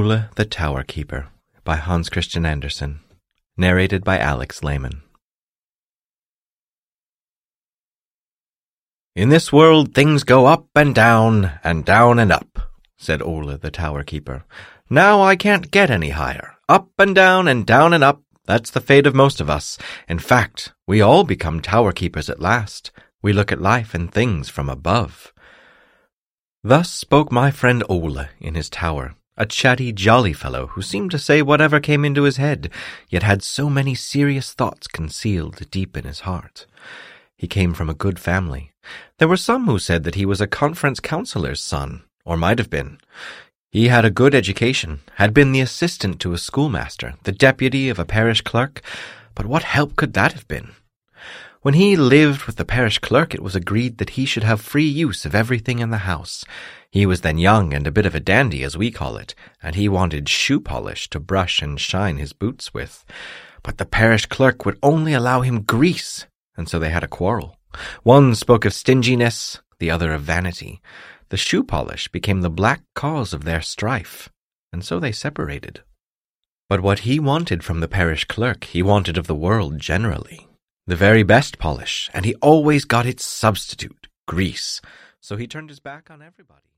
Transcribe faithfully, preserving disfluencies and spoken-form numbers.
Ole the Tower Keeper by Hans Christian Andersen. Narrated by Alex Lehman. "In this world things go up and down, and down and up," said Ole the Tower Keeper. "Now I can't get any higher. Up and down and down and up, that's the fate of most of us. In fact, we all become tower keepers at last. We look at life and things from above." Thus spoke my friend Ole in his tower, a chatty, jolly fellow who seemed to say whatever came into his head, yet had so many serious thoughts concealed deep in his heart. He came from a good family. There were some who said that he was a conference councillor's son, or might have been. He had a good education, had been the assistant to a schoolmaster, the deputy of a parish clerk, but what help could that have been? When he lived with the parish clerk, it was agreed that he should have free use of everything in the house. He was then young and a bit of a dandy, as we call it, and he wanted shoe polish to brush and shine his boots with. But the parish clerk would only allow him grease, and so they had a quarrel. One spoke of stinginess, the other of vanity. The shoe polish became the black cause of their strife, and so they separated. But what he wanted from the parish clerk, he wanted of the world generally. The very best polish, and he always got its substitute, grease. So he turned his back on everybody.